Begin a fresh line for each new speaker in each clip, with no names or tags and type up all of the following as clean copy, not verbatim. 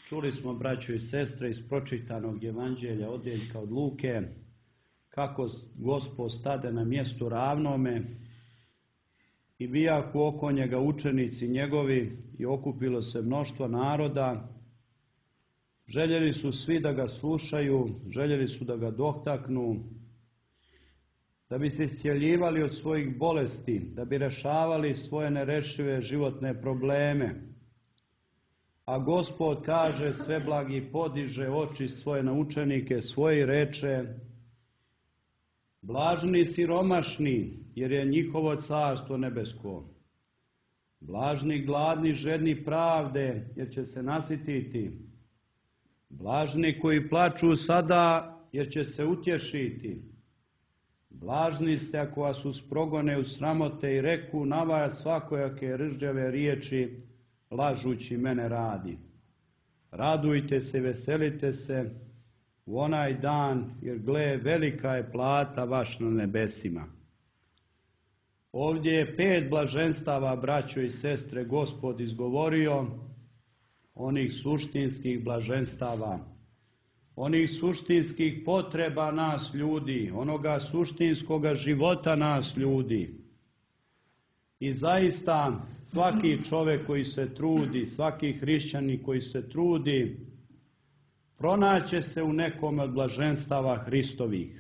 Čuli smo, braćo i sestre, iz pročitanog evanđelja odjeljka od Luke, kako Gospod stade na mjestu ravnome i bijaku oko njega učenici njegovi i okupilo se mnoštvo naroda. Željeli su svi da ga slušaju, željeli su da ga dohtaknu, da bi se iscjeljivali od svojih bolesti, da bi rješavali svoje nerešive životne probleme. A Gospod kaže, sveblagi, podiže oči svoje na učenike svoje i reče: blažni siromašni, jer je njihovo carstvo nebesko. Blažni gladni, žedni pravde, jer će se nasititi. Blažni koji plaču sada, jer će se utješiti. Blažni ste ako vas usprogone u sramote i reku na vas svakojake ržđave riječi, lažući mene radi. Radujte se, veselite se u onaj dan, jer gle, velika je plata vaš na nebesima. Ovdje je 5 blaženstava, braćo i sestre, Gospod izgovorio, onih suštinskih blaženstava, onih suštinskih potreba nas ljudi, onoga suštinskoga života nas ljudi. I zaista svaki čovjek koji se trudi, svaki hrišćanin koji se trudi, pronaće se u nekom od blaženstava Hristovih.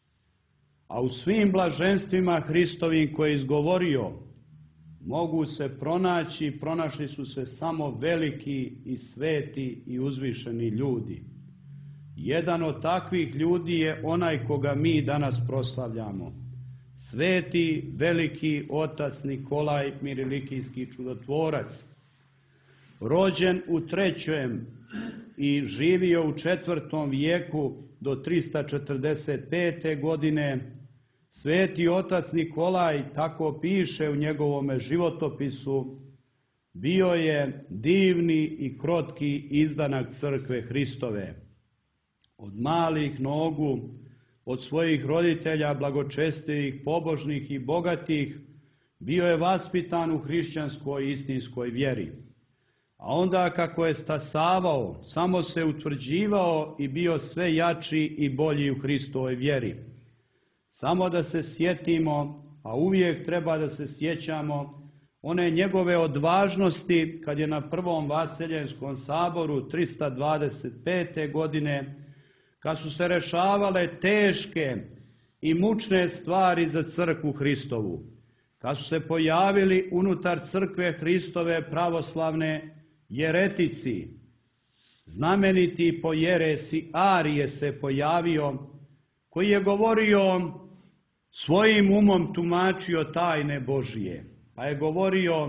A u svim blaženstvima Hristovim koje je izgovorio, mogu se pronaći, pronašli su se samo veliki i sveti i uzvišeni ljudi. Jedan od takvih ljudi je onaj koga mi danas proslavljamo. Sveti, veliki otac Nikolaj Mirilikijski čudotvorac. Rođen u 3. i živio u 4. vijeku do 345. godine, sveti otac Nikolaj, tako piše u njegovome životopisu, bio je divni i krotki izdanak crkve Hristove. Od malih nogu, od svojih roditelja blagočestivih, pobožnih i bogatih, bio je vaspitan u hrišćanskoj istinskoj vjeri. A onda kako je stasavao, samo se utvrđivao i bio sve jači i bolji u Hristovoj vjeri. Samo da se sjetimo, a uvijek treba da se sjećamo, one njegove odvažnosti kad je na Prvom Vaseljenskom saboru 325. godine, kad su se rešavale teške i mučne stvari za crkvu Hristovu, kad su se pojavili unutar crkve Hristove pravoslavne jeretici, znameniti po jeresi Arije se pojavio, koji je govorio, svojim umom tumačio tajne Božije, pa je govorio,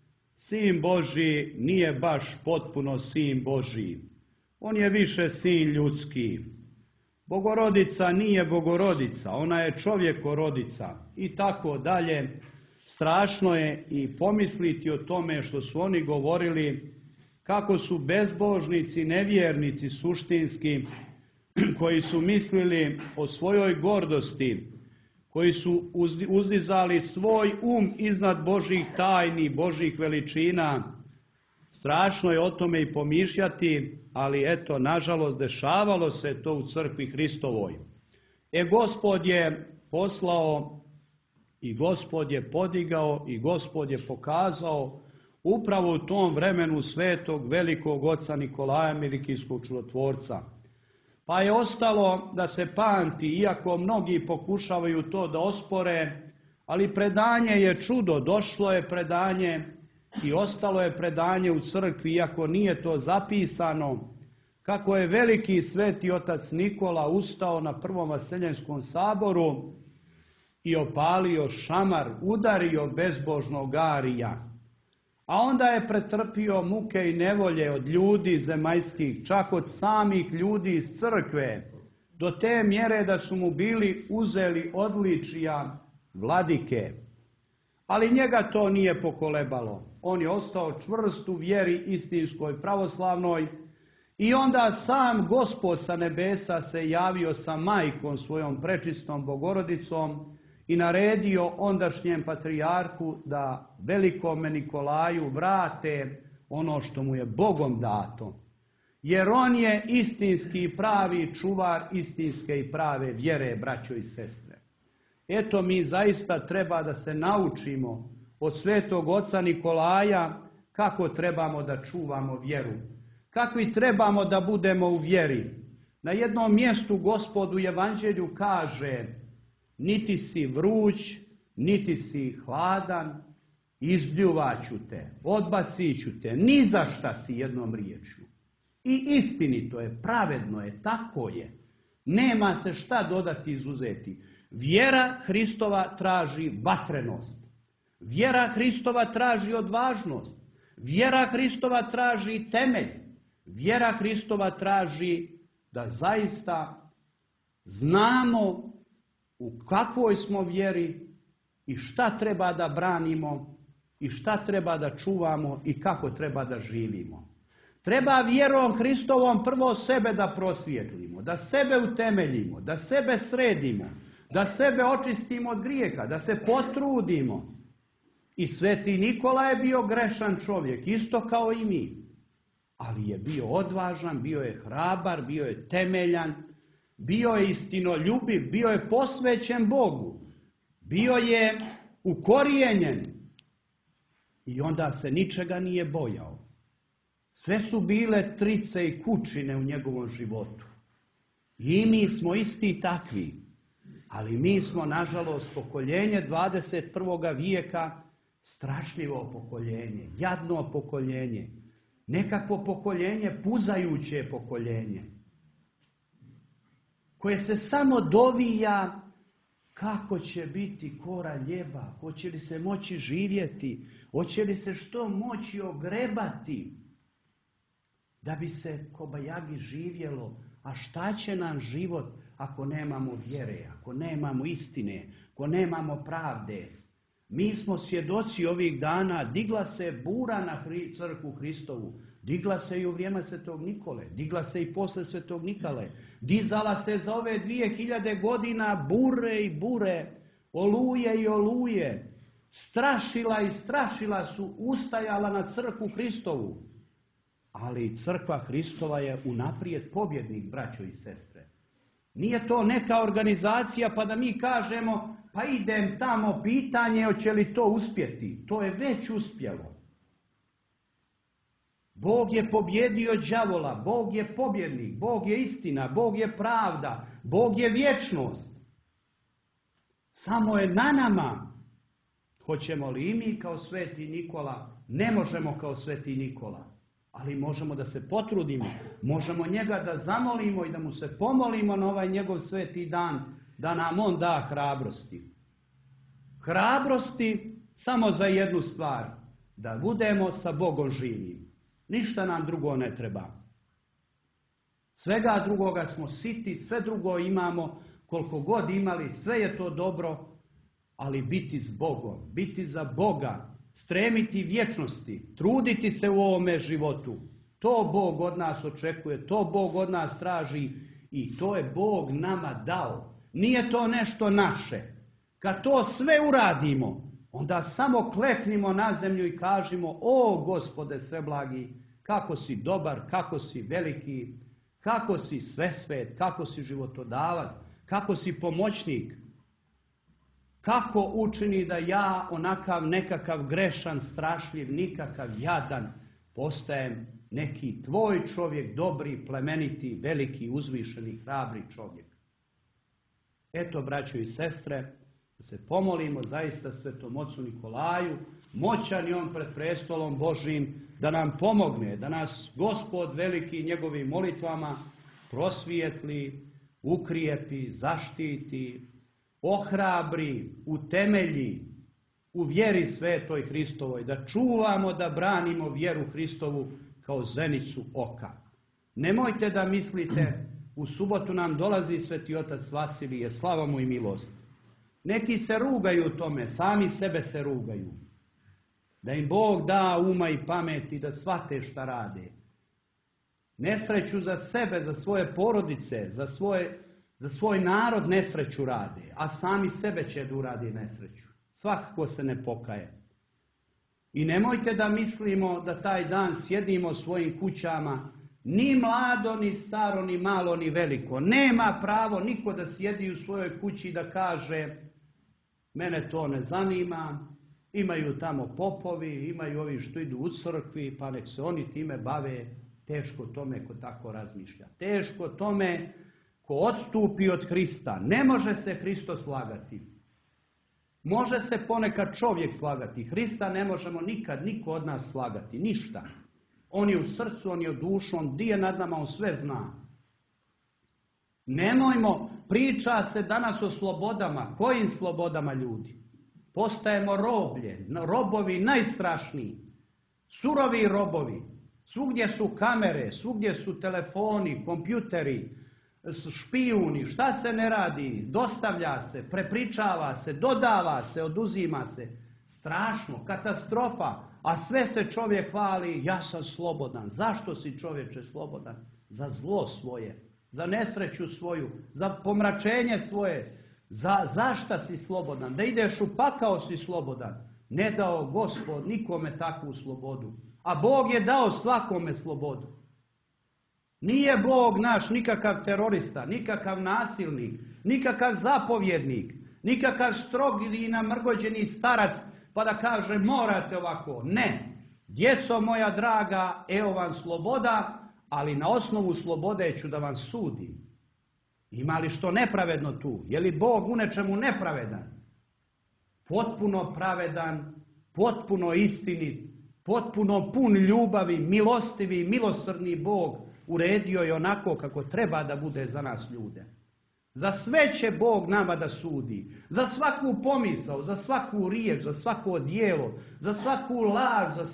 Sin Božji nije baš potpuno Sin Božji, on je više sin ljudski. Bogorodica nije Bogorodica, ona je čovjekorodica i tako dalje. Strašno je i pomisliti o tome što su oni govorili, kako su bezbožnici, nevjernici suštinski, koji su mislili o svojoj gordosti, koji su uzdizali svoj iznad Božjih tajni, Božjih veličina. Strašno je o tome i pomišljati, ali eto, nažalost, dešavalo se to u crkvi Hristovoj. Gospod je poslao i Gospod je podigao i Gospod je pokazao upravo u tom vremenu svetog velikog oca Nikolaja Mirilikijskog čudotvorca. Pa je ostalo da se pamti, iako mnogi pokušavaju to da ospore, ali predanje je čudo, došlo je predanje i ostalo je predanje u crkvi, iako nije to zapisano, kako je veliki sveti otac Nikola ustao na Prvom Vaseljenskom saboru i opalio šamar, udario bezbožnog Arija. A onda je pretrpio muke i nevolje od ljudi zemaljskih, čak od samih ljudi iz crkve, do te mjere da su mu bili uzeli odličija vladike. Ali njega to nije pokolebalo. On je ostao čvrst u vjeri istinskoj, pravoslavnoj, i onda sam Gospod sa nebesa se javio sa majkom svojom prečistom Bogorodicom i naredio ondašnjem patrijarhu da velikome Nikolaju vrate ono što mu je Bogom dato. jer on je istinski i pravi čuvar istinske i prave vjere, braćo i sestre. Eto, mi zaista treba da se naučimo od svetog oca Nikolaja kako trebamo da čuvamo vjeru, kakvi trebamo da budemo u vjeri. Na jednom mjestu Gospod u Evanđelju kaže: niti si vruć, niti si hladan, izbljuvaću te, odbacit ću te, ni za šta si, jednom riječju. I istinito je, pravedno je, tako je. Nema se šta dodati, izuzeti. Vjera Hristova traži vatrenost. Vjera Hristova traži odvažnost. Vjera Hristova traži temelj. Vjera Hristova traži da zaista znamo u kakvoj smo vjeri i šta treba da branimo i šta treba da čuvamo i kako treba da živimo. Treba vjerom Hristovom prvo sebe da prosvijetlimo, da sebe utemeljimo, da sebe sredimo, da sebe očistimo od grijeha, da se potrudimo. I sveti Nikola je bio grešan čovjek, isto kao i mi. Ali je bio odvažan, bio je hrabar, bio je temeljan, bio je istinoljubiv, bio je posvećen Bogu, bio je ukorijenjen i onda se ničega nije bojao. Sve su bile trice i kučine u njegovom životu. I mi smo isti takvi, ali mi smo, nažalost, pokoljenje 21. vijeka, strašljivo pokoljenje, jadno pokoljenje, nekakvo pokoljenje, puzajuće pokoljenje, koje se samo dovija kako će biti kora ljeba, hoće li se moći živjeti, hoće li se što moći ogrebati, da bi se kobajagi živjelo. A šta će nam život ako nemamo vjere, ako nemamo istine, ako nemamo pravde? Mi smo svjedoci ovih dana, digla se bura na crkvu Hristovu, digla se i u vrijeme svetog Nikole, digla se i posle svetog Nikole, dizala se za ove 2000 godina bure i bure, oluje i oluje, strašila i strašila su ustajala na crkvu Hristovu. Ali crkva Hristova je unaprijed pobjednik, braćo i sestre. Nije to neka organizacija pa da mi kažemo pa idem tamo, pitanje hoće li to uspjeti. To je već uspjelo. Bog je pobjedio đavola, Bog je pobjednik, Bog je istina, Bog je pravda, Bog je vječnost. Samo je na nama. Hoćemo li i mi kao sveti Nikola? Ne možemo kao sveti Nikola. Ali možemo da se potrudimo, možemo njega da zamolimo i da mu se pomolimo na ovaj njegov sveti dan, da nam on da hrabrosti. Hrabrosti samo za jednu stvar, da budemo sa Bogom živim. Ništa nam drugo ne treba. Svega drugoga smo siti, sve drugo imamo, koliko god imali, sve je to dobro, ali biti s Bogom, biti za Boga, stremiti vječnosti, truditi se u ovome životu. To Bog od nas očekuje, to Bog od nas traži i to je Bog nama dao. Nije to nešto naše. Kad to sve uradimo, onda samo kleknimo na zemlju i kažemo: o Gospode sveblagi, kako si dobar, kako si veliki, kako si svesvet, kako si životodavac, kako si pomoćnik. Kako učini da ja, onakav nekakav grešan, strašljiv, nikakav jadan, postajem neki tvoj čovjek, dobri, plemeniti, veliki, uzvišeni, hrabri čovjek. Eto, braćo i sestre, da se pomolimo zaista svetom ocu Nikolaju, moćan je on pred prestolom Božijim, da nam pomogne, da nas Gospod veliki njegovim molitvama prosvijetli, ukrijepi, zaštiti, ohrabri, utemelji u vjeri svetoj Hristovoj, da čuvamo, da branimo vjeru Hristovu kao zenicu oka. Nemojte da mislite, u subotu nam dolazi sveti otac Vasilije, slava mu i milost. Neki se rugaju u tome, sami sebe se rugaju. Da im Bog da uma i pameti da shvate šta rade. Nesreću za sebe, za svoje porodice, za svoj narod nesreću rade, a sami sebe će da uradi nesreću. Svakako se ne pokaje. I nemojte da mislimo da taj dan sjedimo u svojim kućama Ni mlado, ni staro, ni malo, ni veliko. Nema pravo niko da sjedi u svojoj kući i da kaže mene to ne zanima, imaju tamo popovi, imaju ovi što idu u crkvi, pa nek se oni time bave. Teško tome ko tako razmišlja. Teško tome ko odstupi od Hrista. Ne može se Hristos slagati. Može se ponekad čovjek slagati. Hrista ne možemo nikad niko od nas slagati. Ništa. On je u srcu, on je u dušu, on di je nad nama, on sve zna. Nemojmo, priča se danas o slobodama. Kojim slobodama, ljudi? Postajemo roblje, robovi najstrašniji. Surovi robovi. Svugdje su kamere, svugdje su telefoni, kompjuteri, špijuni, šta se ne radi, dostavlja se, prepričava se, dodava se, oduzima se. Strašno, katastrofa, a sve se čovjek hvali, ja sam slobodan. Zašto si čovječe slobodan? Za zlo svoje, za nesreću svoju, za pomračenje svoje. Za šta si slobodan? Da ideš u pakao si slobodan. Ne dao Gospod nikome takvu slobodu. A Bog je dao svakome slobodu. Nije Bog naš nikakav terorista, nikakav nasilnik, nikakav zapovjednik, nikakav strog i namrgođeni starac pa da kaže morate ovako. Ne. Djeco moja draga, evo vam sloboda, ali na osnovu slobode ću da vam sudim. Ima li što nepravedno tu? Je li Bog u nečemu nepravedan? Potpuno pravedan, potpuno istinit, potpuno pun ljubavi, milostivi, milosrdni Bog uredio je onako kako treba da bude za nas ljude. Za sve će Bog nama da sudi. Za svaku pomisao, za svaku riječ, za svako djelo, za svaku laž, za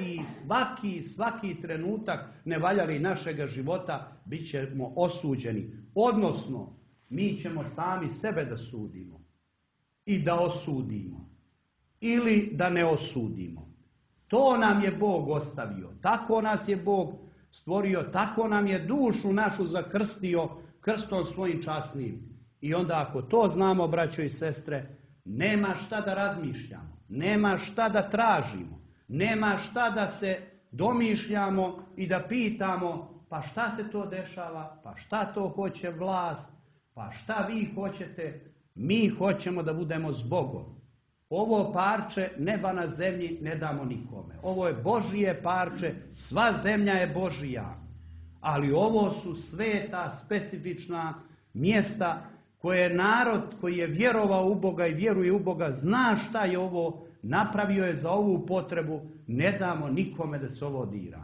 svaki trenutak nevaljali našega života bit ćemo osuđeni. Odnosno, mi ćemo sami sebe da sudimo i da osudimo ili da ne osudimo. To nam je Bog ostavio. Tako nas je Bog stvorio, tako nam je dušu našu zakrstio krstom svojim časnim. I onda ako to znamo, braćo i sestre, nema šta da razmišljamo, nema šta da tražimo, nema šta da se domišljamo i da pitamo pa šta se to dešava, pa šta to hoće vlast, pa šta vi hoćete. Mi hoćemo da budemo s Bogom. Ovo parče neba na zemlji ne damo nikome. Ovo je Božije parče, sva zemlja je Božija. Ali ovo su sveta, specifična mjesta koje narod koji je vjerovao u Boga i vjeruje u Boga zna šta je ovo, napravio je za ovu potrebu, ne damo nikome da se ovo dira.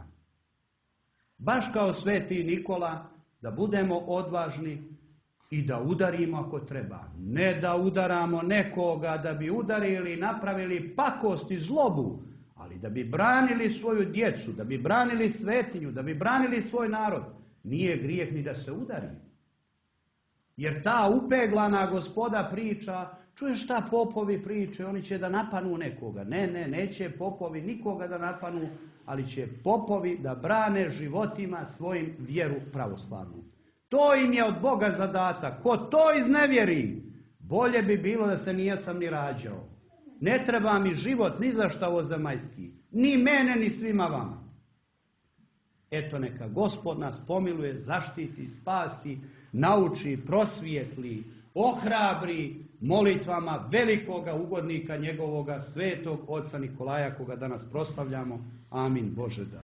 Baš kao sveti Nikola, da budemo odvažni i da udarimo ako treba. Ne da udaramo nekoga da bi udarili i napravili pakost i zlobu, ali da bi branili svoju djecu, da bi branili svetinju, da bi branili svoj narod. Nije grijeh ni da se udari. Jer ta upeglana gospoda priča, čuješ šta popovi priče, oni će da napanu nekoga. Ne, neće popovi nikoga da napanu, ali će popovi da brane životima svojim vjeru pravoslavnu. To im je od Boga zadatak. Ko to iznevjeri, bolje bi bilo da se nijesam ni rađao. Ne treba mi život ni za šta ovozemaljski. Ni mene, ni svima vama. Eto neka Gospod nas pomiluje, zaštiti, spasi, nauči, prosvijetli, ohrabri molitvama velikoga ugodnika njegovoga svetog oca Nikolaja koga danas proslavljamo. Amin. Bože da.